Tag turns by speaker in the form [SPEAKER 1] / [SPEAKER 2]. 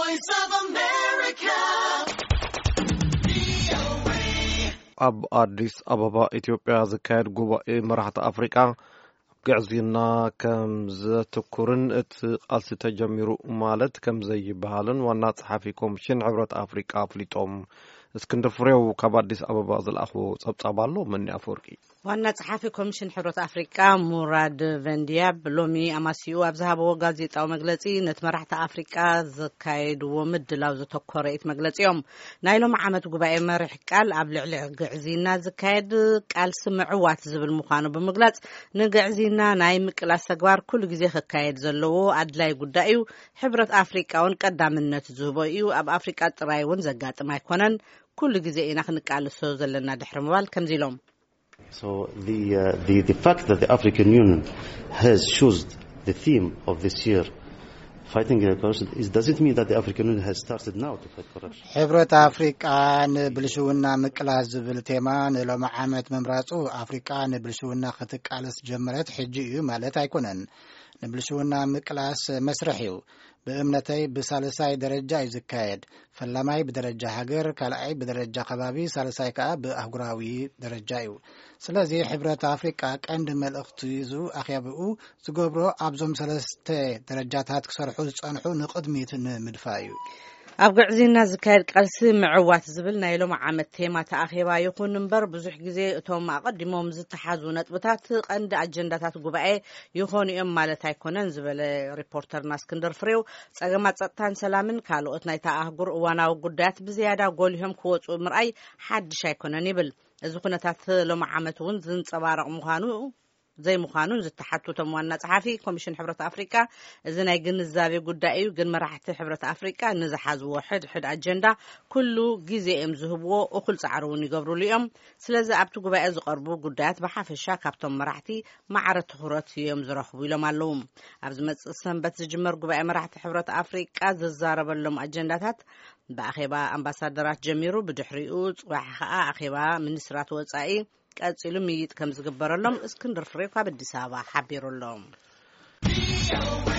[SPEAKER 1] Voice of America.
[SPEAKER 2] ኣብ አዲስ አበባ ኢትዮጵያ ዝካየድ ጉባኤ መራሕቲ አፍሪቃ ግዕዝና ከም ዘተኩርን እቲ ቃልሲ ተጀሚሩ ማለት ከም ዘይበሃልን ዋና ጸሓፊ ኮሚሽን ሕብረት አፍሪቃ ፍሊጦም እስክንድር ፍሬው ካብ አዲስ አበባ ዝለኣኽቦ ጸብጻብ ኣሎ መን አፈወርቂ
[SPEAKER 3] ዋና ጸሓፊ ኮሚሽን ሕብረት አፍሪቃ ሙራድ ቨንዲያብ ሎሚ አማሲኡ ኣብ ዝሃበዎ ጋዜጣዊ መግለጺ ነቲ መራሕቲ አፍሪቃ ዘካየድዎ ምድላው ዘተኮረ እቲ መግለጺኦም ናይ ሎሚ ዓመት ጉባኤ መሪሕ ቃል ኣብ ልዕሊ ግዕዝና ዝካየድ ቃልሲ ምዕዋት ዝብል ምዃኑ ብምግላጽ ንግዕዝና ናይ ምቅላስ ተግባር ኩሉ ግዜ ክካየድ ዘለዎ ኣድላይ ጉዳይ እዩ ሕብረት አፍሪቃ እውን ቀዳምነት ዝህቦ እዩ ኣብ አፍሪቃ ጥራይ እውን ዘጋጥም ኣይኮነን ኩሉ ግዜ ኢና ክንቃልሶ ዘለና ድሕሪ ምባል ከምዚ ኢሎም
[SPEAKER 4] So the fact that the African Union has chosen the theme of this year, fighting corruption, doesn't mean that the African Union has started now to fight corruption.
[SPEAKER 5] ሕብረት አፍሪቃ ንብልሽውና ምቅላስ ዝብል ቴማ ንሎሚ ዓመት መምራጹ አፍሪቃ ንብልሽውና ክትቃለስ ጀመረት ሕጂ እዩ ማለት ኣይኮነን ንብልሽውና ምቅላስ መስርሕ እዩ በእምነተይ በሳልሳይ ደረጃ ይዝካየድ ፈላማይ በደረጃ ሀገር ካልአይ በደረጃ ከባቢ ሳልሳይ ከአ በአህጉራዊ ደረጃ እዩ ስለዚ ሕብረት አፍሪቃ ቀንድ መልእኽቱ ይዙ አኺያብኡ ዝገብሮ ኣብዞም ሰለስተ ደረጃታት ክሰርሑ ዝጸንሑ ንቅድሚት ንምድፋእ እዩ ኣብ ግዕዝና ዝካየድ ቃልሲ ምዕዋት ዝብል ናይ ሎሚ ዓመት ቴማ ተኣኺባ ይኹን እምበር ብዙሕ ግዜ እቶም ኣቐዲሞም ዝተሓዙ ነጥብታት ቀንዲ ኣጀንዳታት ጉባኤ ይኾኑ እዮም ማለት ኣይኮነን ዝበለ ሪፖርተርና እስክንድር ፍሬው ጸገማት ጸጥታን ሰላምን ካልኦት ናይ ተኣህጉር እዋናዊ ጉዳያት ብዝያዳ ጎሊሆም ክወፁ ምርኣይ ሓድሽ ኣይኮነን ይብል እዚ ኩነታት ሎሚ ዓመት እውን ዝንጸባረቕ ምዃኑ زي مخانون زتحطوا وانا صحافي كوميشن حبرة أفريقيا إذا نجنزابي قدائي وقن مراحة حبرة أفريقيا نزحز واحد أجندة كله جزء مذهبوا وكل سعرون يقبروا اليوم سلازة أبتو قبائز قربوا قدات بحاف الشاك أبتو مراحتي معرض تخورات يوم زرخوا لهم اللوم أبزمت سنبت جمر قبائي مراحة حبرة أفريقيا ززارب اللوم أجندات بأخيبا أمباسادرات جميرو بدحريوت وحقا أخيبا منسرات وصائي قاصلو ميت كم زغبرلهم اسكندر فريق ابديس ابا حبيرلهم